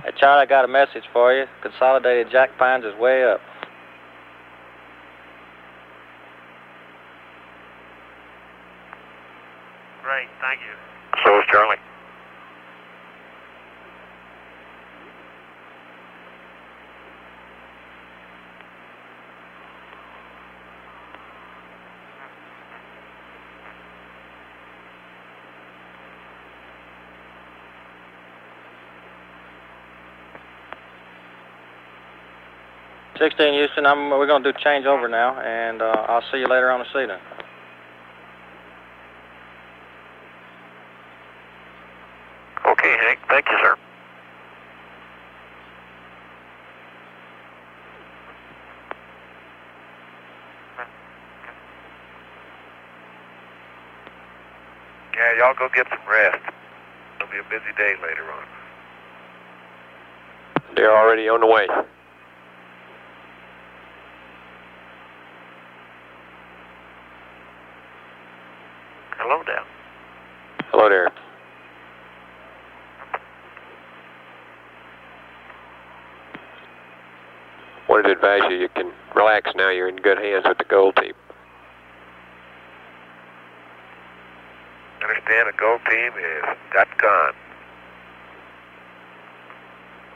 Hey, Charlie, I got a message for you. Consolidated Jack Pines is way up. Great, thank you. So is Charlie. '16 Houston, we're going to do changeover now, and I'll see you later on this evening. Okay, Hank. Thank you, sir. Yeah, y'all go get some rest. It'll be a busy day later on. They're already on the way. Hello, Dan. Hello there. Wanted to advise you, you can relax now. You're in good hands with the gold team. Understand the gold team is got gone.